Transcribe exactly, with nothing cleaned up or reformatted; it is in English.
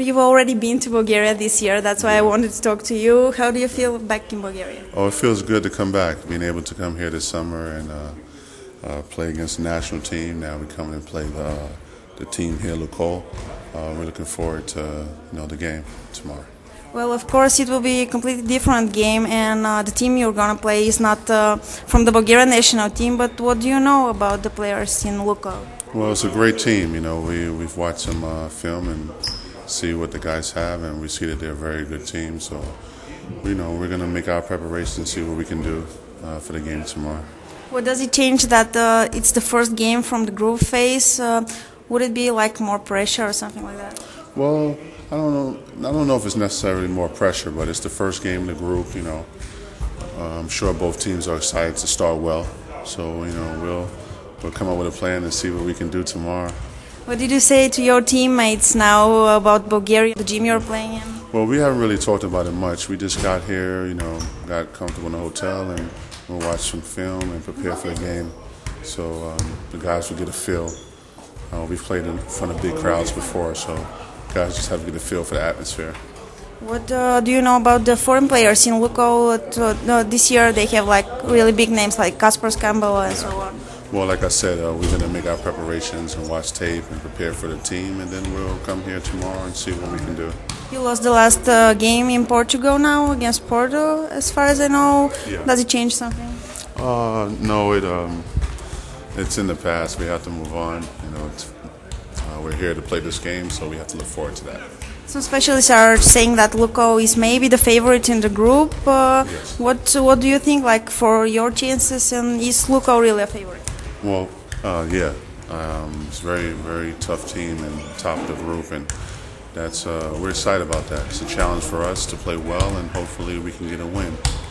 you've already been to Bulgaria this year. That's why I wanted to talk to you. How do you feel back in Bulgaria? Oh, it feels good to come back. Being able to come here this summer and uh, uh, play against the national team. Now we come and play the, the team here, Lukol. Uh, we're looking forward to you know the game tomorrow. Well, of course, it will be a completely different game, and uh, the team you're going to play is not uh, from the Bulgarian national team, but what do you know about the players in Lukol? Well, it's a great team. You know, we, we've watched some uh, film and see what the guys have, and we see that they're a very good team. So, you know, we're going to make our preparations and see what we can do uh, for the game tomorrow. What does it change that uh, it's the first game from the group phase? Uh, would it be like more pressure or something like that? Well, I don't know. I don't know if it's necessarily more pressure, but it's the first game in the group. You know, uh, I'm sure both teams are excited to start well. So you know, we'll we'll come up with a plan and see what we can do tomorrow. What did you say to your teammates now about Bulgaria, the gym you're playing in? Well, we haven't really talked about it much. We just got here, you know, got comfortable in the hotel, and we'll watch some film and prepare for the game. So um, the guys will get a feel. Uh, we've played in front of big crowds before, so guys just have to get a feel for the atmosphere. What uh, do you know about the foreign players in Lukol? Uh, this year they have like really big names like Kaspars Campbell and so on. Well, like I said, uh, we're going to make our preparations and watch tape and prepare for the team, and then we'll come here tomorrow and see what we can do. You lost the last uh, game in Portugal now against Porto, as far as I know. Yeah. Does it change something? Uh, no, it um, it's in the past. We have to move on. You know, it's, uh, we're here to play this game, so we have to look forward to that. Some specialists are saying that Lukol is maybe the favorite in the group. Uh, Yes. What What do you think, like, for your chances, and is Lukol really a favorite? Well, uh, yeah, um, it's a very, very tough team and top of the group, and that's uh, we're excited about that. It's a challenge for us to play well, and hopefully we can get a win.